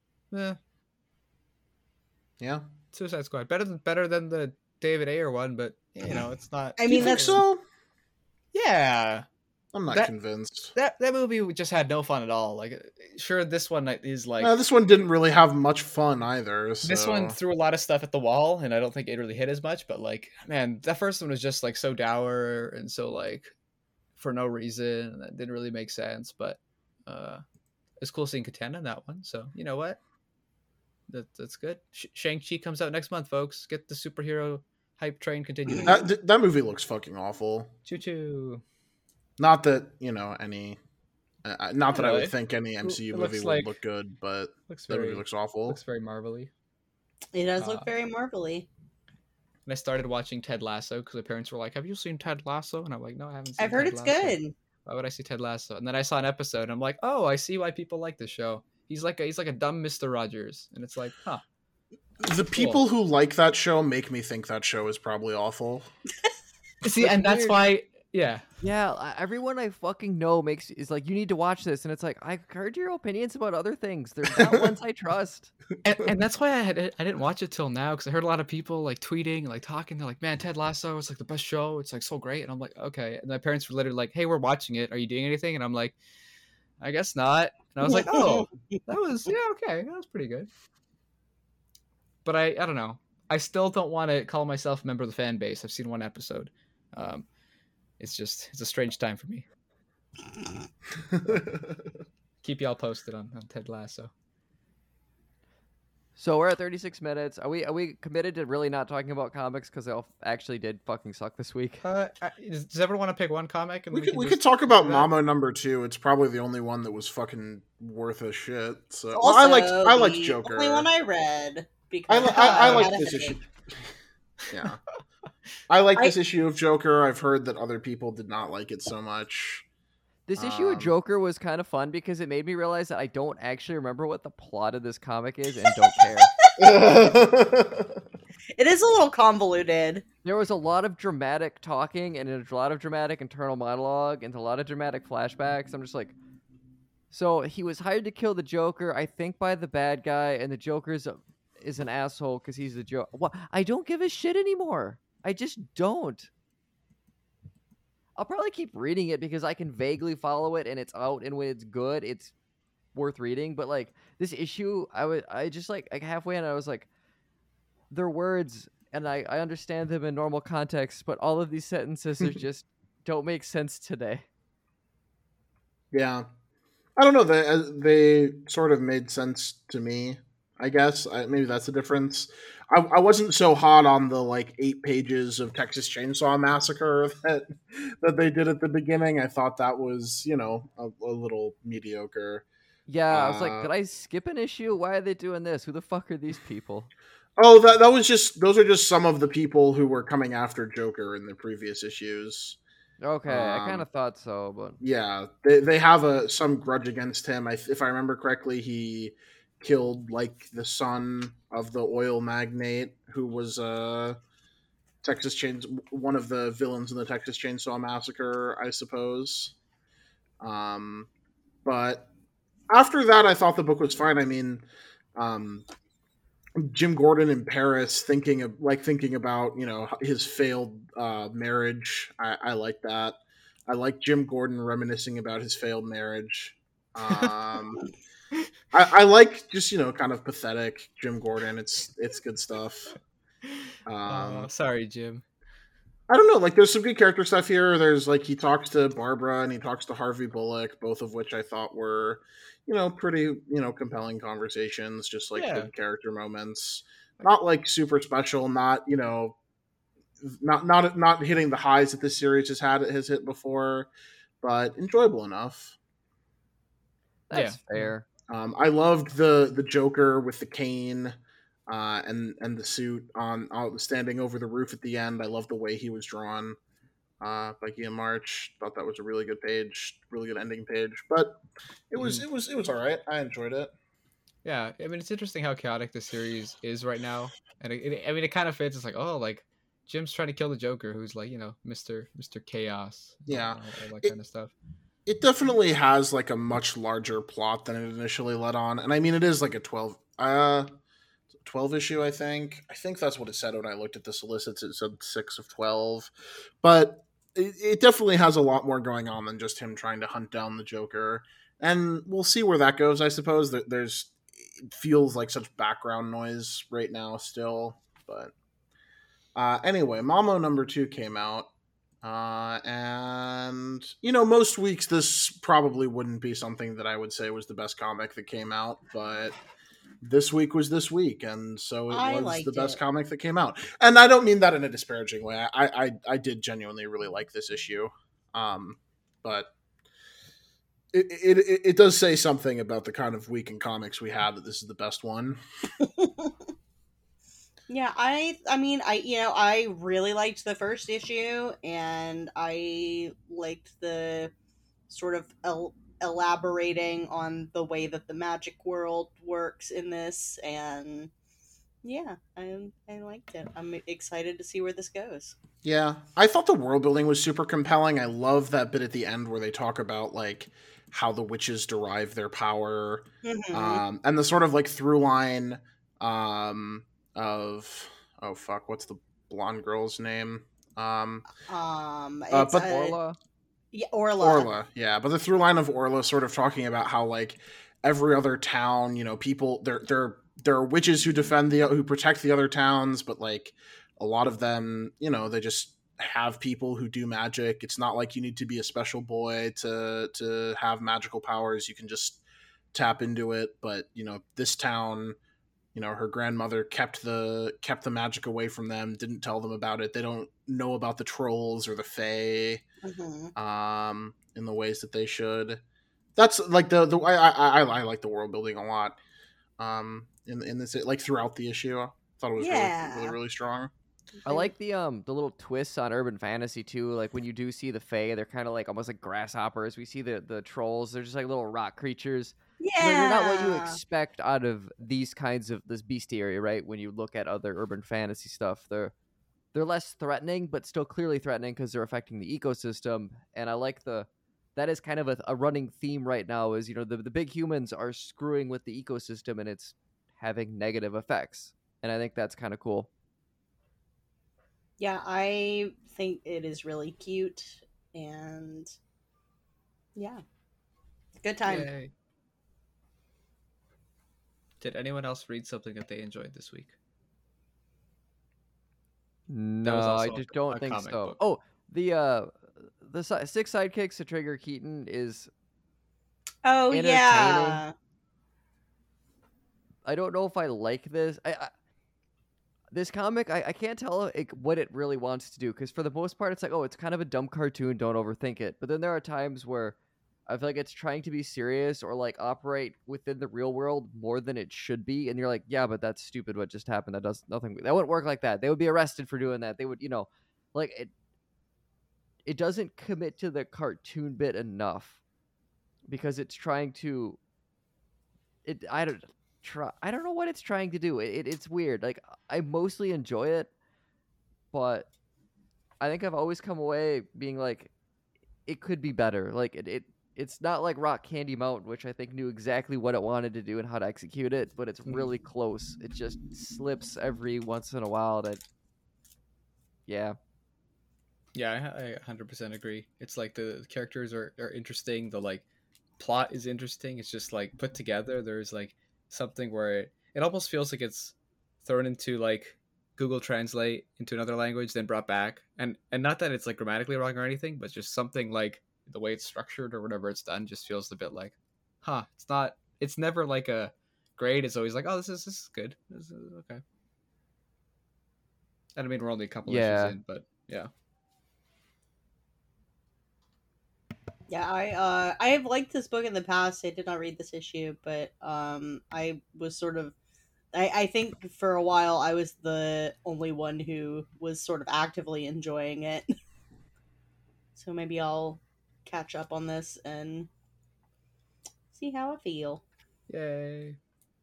Suicide Squad better than the David Ayer one, but it's not. I Do mean, you think that's so? Yeah. I'm not That- convinced. That movie just had no fun at all. Like, sure, this one is like This one didn't really have much fun either. So. this one threw a lot of stuff at the wall, and I don't think it really hit as much. But like, man, that first one was just like so dour and so like for no reason. That didn't really make sense. But it's cool seeing Katana in that one. So you know what? That's good. Shang-Chi comes out next month, folks. Get the superhero hype train continuing. That movie looks fucking awful. Choo choo. Not that any. Not that I would Really? think any It MCU looks movie would like- look good, but Looks that movie very looks awful. looks very marvelly. It does look Uh, very marvelly. And I started watching Ted Lasso because my parents were like, "Have you seen Ted Lasso?" And I'm like, "No, I haven't seen I've heard Ted it's Lasso." good. Why would I see Ted Lasso? And then I saw an episode and I'm like, "Oh, I see why people like this show. He's like a dumb Mr. Rogers." And it's like, "Huh." The people who like that show make me think that show is probably awful. See, and that's weird. why yeah. Everyone I fucking know is like, you need to watch this, and it's like, I've heard your opinions about other things. They're not ones I trust. And that's why I didn't watch it till now because I heard a lot of people like tweeting, like talking. They're like, "Man, Ted Lasso is like the best show. It's like so great." And I'm like, "Okay." And my parents were literally like, "Hey, we're watching it. Are you doing anything?" And I'm like, "I guess not." And I was like, "Oh, that was okay. That was pretty good." But I don't know. I still don't want to call myself a member of the fan base. I've seen one episode. It's a strange time for me. Keep y'all posted on Ted Lasso. So we're at 36 minutes. Are we committed to really not talking about comics because they all actually did fucking suck this week? Does everyone want to pick one comic? And we can could just talk about do that? Mama #2. It's probably the only one that was fucking worth a shit. So well, Also, I liked the Joker. Only one I read because I had like a this headache. issue. Yeah, I like this issue of Joker. I've heard that other people did not like it so much. This issue of Joker was kind of fun because it made me realize that I don't actually remember what the plot of this comic is and don't care. It is a little convoluted. There was a lot of dramatic talking and a lot of dramatic internal monologue and a lot of dramatic flashbacks. I'm just like, so he was hired to kill the Joker, I think, by the bad guy, and the Joker is an asshole because he's the Joker. Well, I don't give a shit anymore. I just don't. I'll probably keep reading it because I can vaguely follow it and it's out, and when it's good, it's worth reading. But like this issue, I just like halfway in, I was like, they're words and I understand them in normal context, but all of these sentences are just don't make sense today. Yeah, I don't know. They sort of made sense to me. I guess maybe that's the difference. I wasn't so hot on the like 8 pages of Texas Chainsaw Massacre that they did at the beginning. I thought that was a little mediocre. Yeah, I was like, did I skip an issue? Why are they doing this? Who the fuck are these people? Oh, that was just those are just some of the people who were coming after Joker in the previous issues. Okay, I kind of thought so, but yeah, they have some grudge against him. If I remember correctly, he killed like the son of the oil magnate who was one of the villains in the Texas Chainsaw Massacre, I suppose. But after that, I thought the book was fine. I mean, Jim Gordon in Paris thinking about his failed marriage. I like that. I like Jim Gordon reminiscing about his failed marriage. I like just kind of pathetic Jim Gordon. It's good stuff. Sorry, Jim. I don't know. Like, there's some good character stuff here. There's like he talks to Barbara and he talks to Harvey Bullock, both of which I thought were, pretty compelling conversations. Just like good character moments. Not like super special. Not not hitting the highs that this series has hit before, but enjoyable enough. that's fair. I loved the Joker with the cane and the suit on standing over the roof at the end. I loved the way he was drawn by Guillaume March. Thought that was a really good page, really good ending page. But it was all right. I enjoyed it. Yeah, I mean it's interesting how chaotic the series is right now, and it kind of fits. It's like, oh, like Jim's trying to kill the Joker, who's like Mr. Chaos. Yeah, all that kind of stuff. It definitely has like a much larger plot than it initially let on. And I mean, it is like a 12 issue, I think. I think that's what it said when I looked at the solicits. It said 6 of 12. But it definitely has a lot more going on than just him trying to hunt down the Joker, and we'll see where that goes. I suppose that it feels like such background noise right now still, but anyway, Mamo #2 came out. And most weeks this probably wouldn't be something that I would say was the best comic that came out, but this week was this week, and so it I was liked the best it. comic that came out. And I don't mean that in a disparaging way. I did genuinely really like this issue, but it does say something about the kind of week in comics we have that this is the best one. Yeah, I really liked the first issue, and I liked the sort of elaborating on the way that the magic world works in this, and yeah, I liked it. I'm excited to see where this goes. Yeah, I thought the world building was super compelling. I love that bit at the end where they talk about like how the witches derive their power, and the sort of like through line of oh fuck, what's the blonde girl's name? It's but Orla. Yeah, Orla. Orla, yeah, but the through line of Orla sort of talking about how like every other town, people there are witches who who protect the other towns, but like a lot of them, they just have people who do magic. It's not like you need to be a special boy to have magical powers. You can just tap into it. But this town, her grandmother kept the magic away from them, didn't tell them about it. They don't know about the trolls or the fae in the ways that they should. That's like I like the world building a lot in this, like throughout the issue. I thought it was really, really strong. I like the little twists on urban fantasy too. Like when you do see the fae, they're kind of like almost like grasshoppers. We see the trolls; they're just like little rock creatures. Yeah, They're not what you expect out of these kinds of this bestiary, right? When you look at other urban fantasy stuff, they're less threatening, but still clearly threatening because they're affecting the ecosystem. And I like that is kind of a running theme right now. Is the big humans are screwing with the ecosystem and it's having negative effects, and I think that's kind of cool. Yeah, I think it is really cute, and yeah, good time. Yay. Did anyone else read something that they enjoyed this week? No, I just don't think so. Book. Oh, the Six Sidekicks to Trigger Keaton is yeah. I don't know if I like this. This comic, I can't tell what it really wants to do, because for the most part, it's like, oh, it's kind of a dumb cartoon, don't overthink it. But then there are times where I feel like it's trying to be serious or like operate within the real world more than it should be, and you're like, yeah, but that's stupid what just happened. That does nothing. That wouldn't work like that. They would be arrested for doing that. They would, like it doesn't commit to the cartoon bit enough, because it's trying to I don't know what it's trying to do. It's weird. Like, I mostly enjoy it, but I think I've always come away being like, it could be better. Like it's not like Rock Candy Mountain, which I think knew exactly what it wanted to do and how to execute it, but it's really close. It just slips every once in a while. Yeah, I 100% agree. It's like the characters are interesting. The like plot is interesting. It's just like put together. There's like something where it almost feels like it's thrown into like Google Translate into another language, then brought back. And not that it's like grammatically wrong or anything, but just something like the way it's structured or whatever it's done just feels a bit like, it's never like a grade. It's always like, oh, this is good. This is okay. I mean, we're only a couple issues in, but yeah. Yeah, I have liked this book in the past. I did not read this issue, but I was sort of I think for a while I was the only one who was sort of actively enjoying it. So maybe I'll catch up on this and see how I feel. Yay.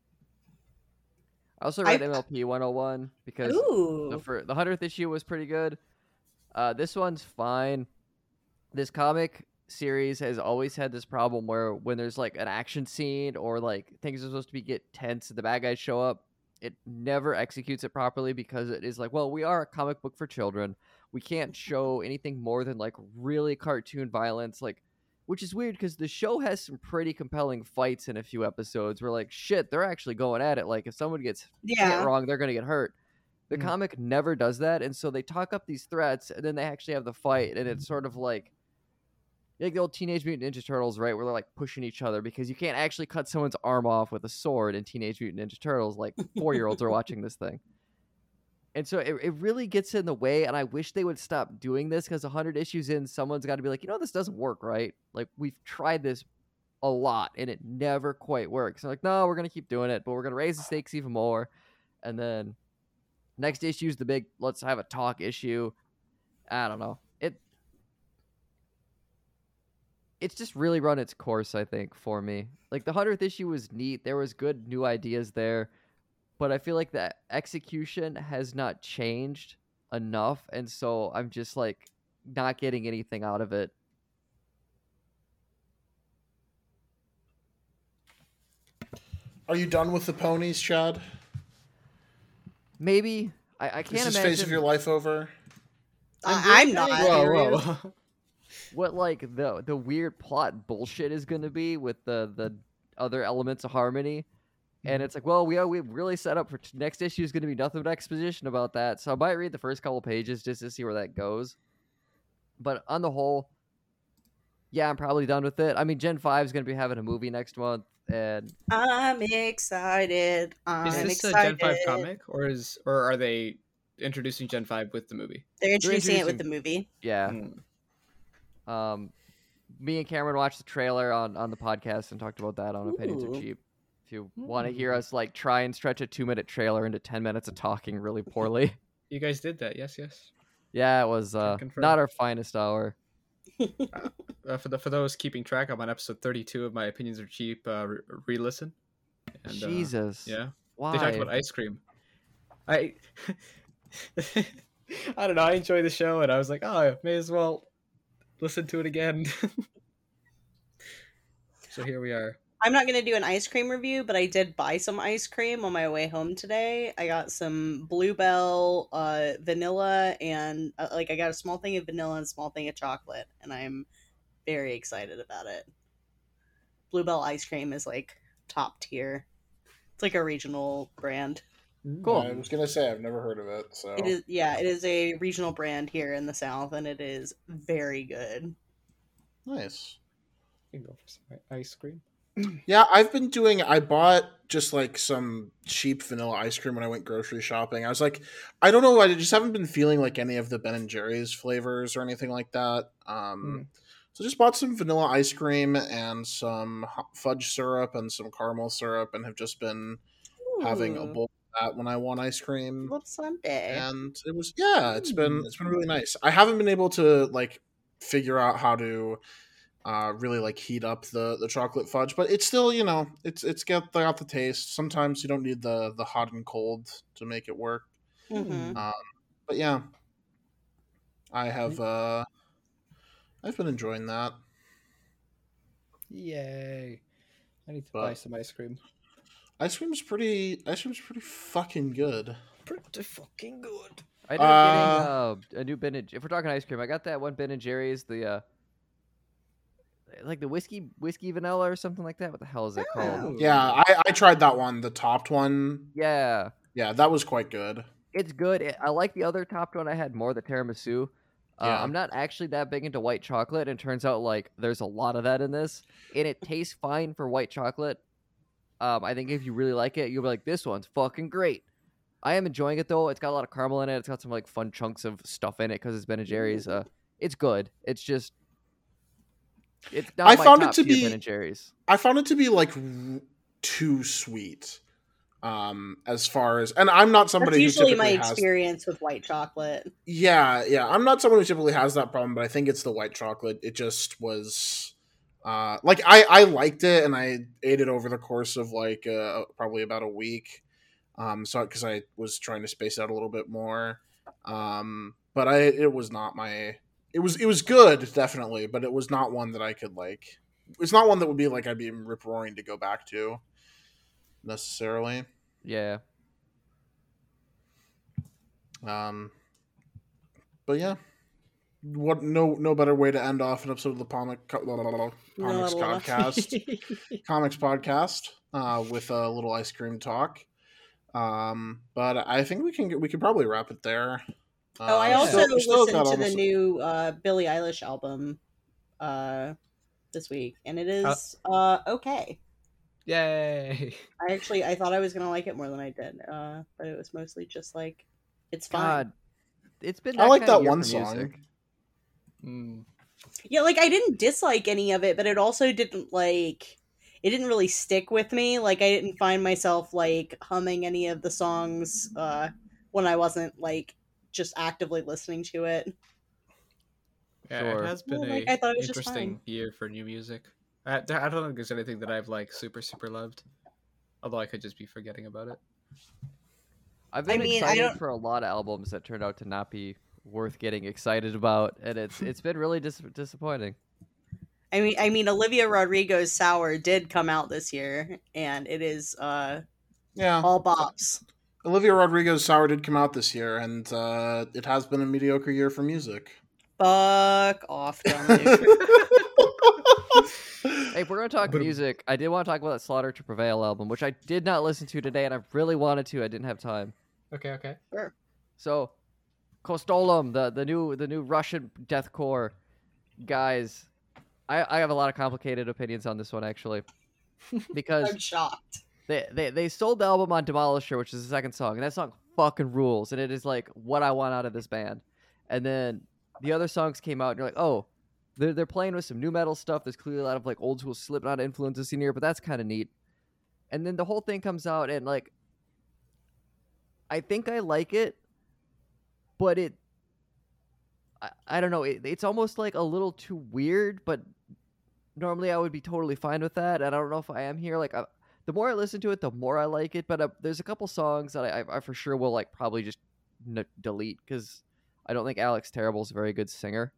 I also read MLP 101 because the 100th issue was pretty good. This one's fine. This comic series has always had this problem where when there's like an action scene or like things are supposed to get tense and the bad guys show up, it never executes it properly, because it is like, well, we are a comic book for children. we can't show anything more than like really cartoon violence, like, which is weird because the show has some pretty compelling fights in a few episodes where like shit, they're actually going at it. Like if someone gets hit Yeah. wrong, they're gonna get hurt. The Mm. comic never does that, and so they talk up these threats, and then they actually have the fight, and it's sort of like the old Teenage Mutant Ninja Turtles, right, where they're like pushing each other because you can't actually cut someone's arm off with a sword in Teenage Mutant Ninja Turtles. Like 4-year-olds are watching this thing. And so it really gets in the way, and I wish they would stop doing this because 100 issues in, someone's got to be like, this doesn't work, right? Like, we've tried this a lot, and it never quite works. And like, no, we're going to keep doing it, but we're going to raise the stakes even more. And then next issue is the big, let's have a talk issue. I don't know. It's just really run its course, I think, for me. Like, the 100th issue was neat. There was good new ideas there. But I feel like the execution has not changed enough, and so I'm just like not getting anything out of it. Are you done with the ponies, Chad? Maybe I Is can't this imagine phase of your life over? I'm not. curious. Whoa. what like the weird plot bullshit is going to be with the other elements of Harmony. And it's like, well, we really set up for next issue is going to be nothing but exposition about that. So I might read the first couple pages just to see where that goes. But on the whole, yeah, I'm probably done with it. I mean, Gen 5 is going to be having a movie next month, and I'm excited. Is this excited. a Gen 5 comic, or are they introducing Gen 5 with the movie? They're introducing it introducing- with the movie. yeah. Mm. Me and Cameron watched the trailer on the podcast and talked about that on Opinions Are Ooh. Cheap. If you want to hear us like try and stretch a 2-minute trailer into 10 minutes of talking really poorly. You guys did that, yes. Yeah, it was confirm. not our finest hour. For those keeping track, I'm on episode 32 of My Opinions Are Cheap. Re-listen. And, Jesus. yeah. Why? They talked about ice cream. I I don't know. I enjoy the show, and I was like, oh, I may as well listen to it again. So here we are. I'm not going to do an ice cream review, but I did buy some ice cream on my way home today. I got some Bluebell vanilla, and I got a small thing of vanilla and a small thing of chocolate, and I'm very excited about it. Bluebell ice cream is like top tier. It's like a regional brand. Cool. I was gonna say I've never heard of it. So It is a regional brand here in the South, and it is very good. nice. You can go for some ice cream. Yeah, I bought just like some cheap vanilla ice cream when I went grocery shopping. I was like, I don't know, I just haven't been feeling like any of the Ben and Jerry's flavors or anything like that. So just bought some vanilla ice cream and some fudge syrup and some caramel syrup, and have just been having a bowl of that when I want ice cream. Little Sunday. And it was it's been really nice. I haven't been able to like figure out how to really like heat up the chocolate fudge, but it's still it's got the taste. Sometimes you don't need the hot and cold to make it work. Mhm. But yeah, I've been enjoying that. Yay! I need to But- buy some ice cream. Ice cream's pretty fucking good. Pretty fucking good. I ended up getting a new Ben and, if we're talking ice cream, I got that one Ben and Jerry's, the like the whiskey vanilla or something like that. What the hell is it called? Oh. Yeah, I tried that one, the topped one. Yeah, Yeah, that was quite good. it's good. I like the other topped one I had more, the tiramisu. Yeah. I'm not actually that big into white chocolate, and it turns out like there's a lot of that in this, and it tastes fine for white chocolate. I think if you really like it, you'll be like, this one's fucking great. I am enjoying it though. It's got a lot of caramel in it. It's got some like fun chunks of stuff in it because it's Ben and Jerry's. It's good. It's just, it's not I my found it top to tier be- Ben and Jerry's. I found it to be like too sweet. As far as, and I'm not somebody That's who usually typically my has. experience with white chocolate. Yeah, I'm not someone who typically has that problem, but I think it's the white chocolate. It just was, like I liked it, and I ate it over the course of like probably about a week. So because I was trying to space out a little bit more, but it was not my. It was good, definitely, but it was not one that I could like. It's not one that would be like I'd be rip roaring to go back to, necessarily. Yeah. But yeah, what no better way to end off an episode of the comics podcast, comics podcast, with a little ice cream talk. But I think we can probably wrap it there. I Yeah. also we still listened got to the almost- new Billie Eilish album this week, and it is okay. Yay! I thought I was gonna like it more than I did, but it was mostly just like it's fine. God, it's been. I like kind of that year one for song. music. Mm. Yeah, like I didn't dislike any of it, but it also didn't it didn't really stick with me. Like I didn't find myself like humming any of the songs when I wasn't like just actively listening to it. Yeah, Sure. it has been Well, like, a I thought it was just interesting fine. year for new music. I don't think there's anything that I've like super loved. Although I could just be forgetting about it. I've been mean, I excited don't- for a lot of albums that turned out to not be worth getting excited about, and it's been really disappointing. I mean, Olivia Rodrigo's "Sour" did come out this year, and it is Yeah, all bops. Olivia Rodrigo's Sour did come out this year, and it has been a mediocre year for music. Fuck off, Dominic. Hey, if we're gonna talk But- music, I did want to talk about that "Slaughter to Prevail" album, which I did not listen to today, and I really wanted to. I didn't have time. Okay. So, Kostolom, the new Russian deathcore guys. I have a lot of complicated opinions on this one actually, because I'm shocked. they sold the album on Demolisher, which is the second song, and that song fucking rules, and it is like what I want out of this band. And then the other songs came out, and you're like, oh, they're playing with some new metal stuff. There's clearly a lot of like old school Slipknot influences in here, but that's kind of neat. And then the whole thing comes out, and like, I think I like it, but I don't know. It's almost like a little too weird, but normally I would be totally fine with that. And I don't know if I am here. Like, the more I listen to it, the more I like it. But there's a couple songs that I for sure will like probably just delete because I don't think Alex Terrible's a very good singer.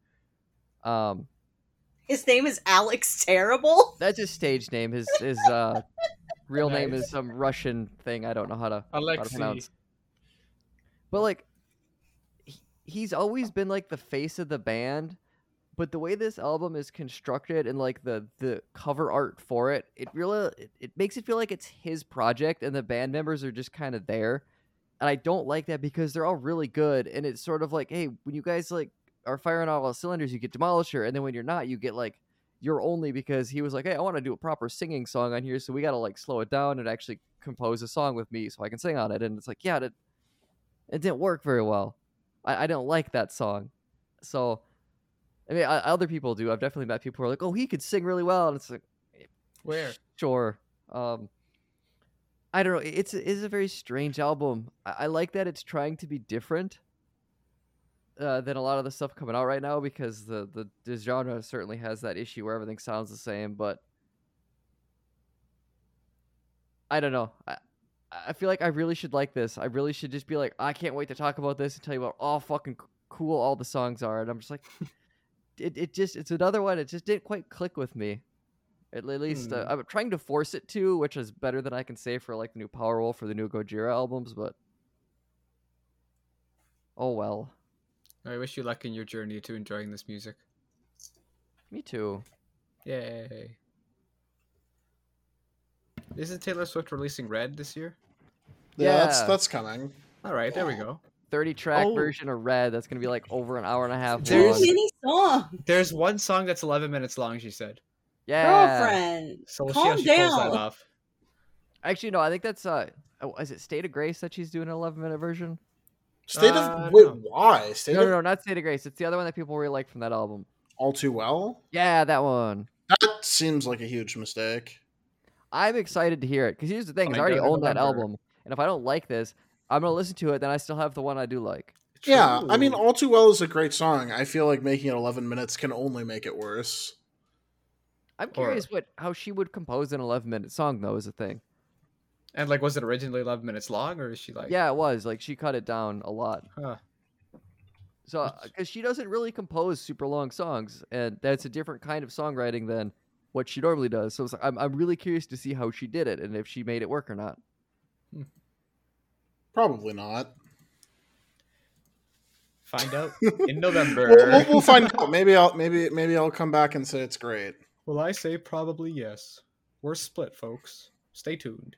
His name is Alex Terrible. That's his stage name. His real name Nice. is some Russian thing I don't know how to Alexei. pronounce. But like, he's always been like the face of the band. But the way this album is constructed and like the cover art for it, it makes it feel like it's his project and the band members are just kind of there. And I don't like that because they're all really good. And it's sort of like, hey, when you guys like are firing on all cylinders, you get Demolisher. And then when you're not, you get like You're Only, because he was like, hey, I want to do a proper singing song on here. So we got to like slow it down and actually compose a song with me so I can sing on it. And it's like, yeah, it didn't work very well. I didn't like that song. So, I mean, other people do. I've definitely met people who are like, oh, he could sing really well. And it's like, Where? sure. I don't know. It's a very strange album. I like that it's trying to be different than a lot of the stuff coming out right now, because the genre certainly has that issue where everything sounds the same. But I don't know. I feel like I really should like this. I really should just be like, I can't wait to talk about this and tell you about how fucking cool all the songs are. And I'm just like, it's another one. It just didn't quite click with me. At least I'm trying to force it to, which is better than I can say for like the new Powerwolf or the new Gojira albums. But oh well. I wish you luck in your journey to enjoying this music. Me too. Yay. Isn't Taylor Swift releasing Red this year? Yeah, Yeah. that's coming. All right, there we go. 30-track Oh. version of Red. That's gonna be like over an hour and a half There's- Too long. many songs. There's one song that's 11 minutes long, she said. Yeah. Girlfriend, So we'll see how calm she pulls that down. off. Actually, no. I think that's is it State of Grace that she's doing an 11-minute version? State no. of wait, why? State No, of no, not State of Grace. It's the other one that people really like from that album. All Too Well. Yeah, that one. That seems like a huge mistake. I'm excited to hear it because here's the thing: is I Coming already down in own that November. album, and if I don't like this, I'm gonna listen to it. Then I still have the one I do like. Yeah, I mean, True. All Too Well is a great song. I feel like making it 11 minutes can only make it worse. I'm curious how she would compose an 11-minute song, though. Is the thing. And like, was it originally 11 minutes long, or is she like? Yeah, it was. Like she cut it down a lot. Huh. So, because she doesn't really compose super long songs, and that's a different kind of songwriting than what she normally does. So it's like, I'm really curious to see how she did it and if she made it work or not. Probably not. Find out in November. We'll find out. Maybe I'll come back and say it's great. Well, I say probably yes. We're split, folks. Stay tuned.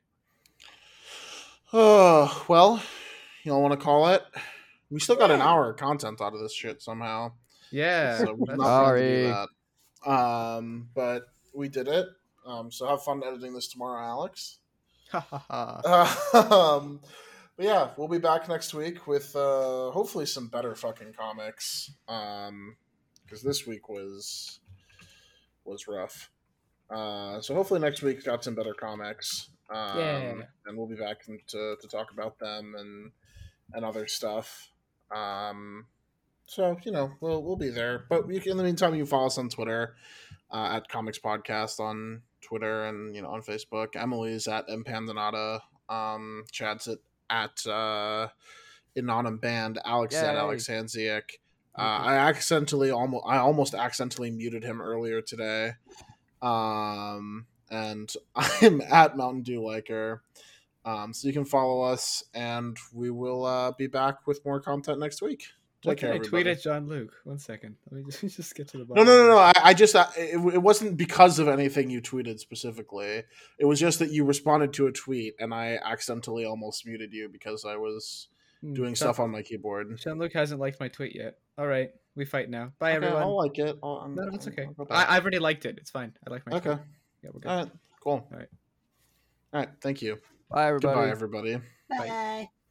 Oh, well, y'all want to call it? We still got an hour of content out of this shit somehow. Yeah. So we're that's- not going to do Sorry. that. But we did it. So have fun editing this tomorrow, Alex. Ha ha ha. But yeah, we'll be back next week with hopefully some better fucking comics. Because this week was rough. So hopefully next week got some better comics. Yeah. And we'll be back to talk about them and other stuff. So we'll be there. But in the meantime, you can follow us on Twitter at Comics Podcast on Twitter and on Facebook. Emily's at Mpandanata. Chad's at Inanum Band. Alex is at Yay. Alex Hanziak. I almost accidentally muted him earlier today. And I'm at Mountain Dew Liker. So you can follow us, and we will be back with more content next week. What Take care, can I tweet everybody. at John Luke? 1 second. Let me just get to the No, bottom. no. I just it wasn't because of anything you tweeted specifically. It was just that you responded to a tweet, and I accidentally almost muted you because I was doing stuff on my keyboard. John Luke hasn't liked my tweet yet. All right, we fight now. Bye, Okay, everyone. I'll like it. No, it's okay. I'll go back. I've already liked it. It's fine. I like my Okay. tweet. Yeah, we're good. All right. Cool. All right. All right. Thank you. Bye, everybody. Goodbye, everybody. Bye.